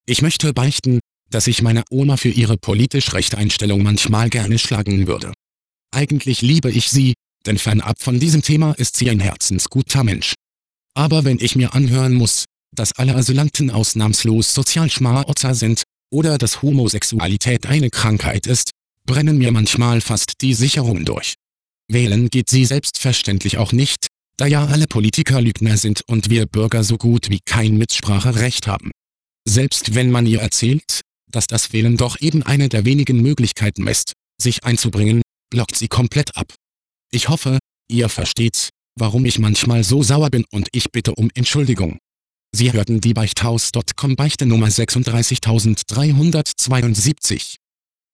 Ich möchte beichten, dass ich meine Oma für ihre politisch rechte Einstellung manchmal gerne schlagen würde. Eigentlich liebe ich sie, denn fernab von diesem Thema ist sie ein herzensguter Mensch. Aber wenn ich mir anhören muss, dass alle Asylanten ausnahmslos Sozialschmarotzer sind, oder dass Homosexualität eine Krankheit ist, brennen mir manchmal fast die Sicherungen durch. Wählen geht sie selbstverständlich auch nicht, da ja alle Politiker Lügner sind und wir Bürger so gut wie kein Mitspracherecht haben. Selbst wenn man ihr erzählt, dass das Wählen doch eben eine der wenigen Möglichkeiten ist, sich einzubringen, blockt sie komplett ab. Ich hoffe, ihr versteht, warum ich manchmal so sauer bin und ich bitte um Entschuldigung. Sie hörten die Beichthaus.com Beichte Nummer 36372.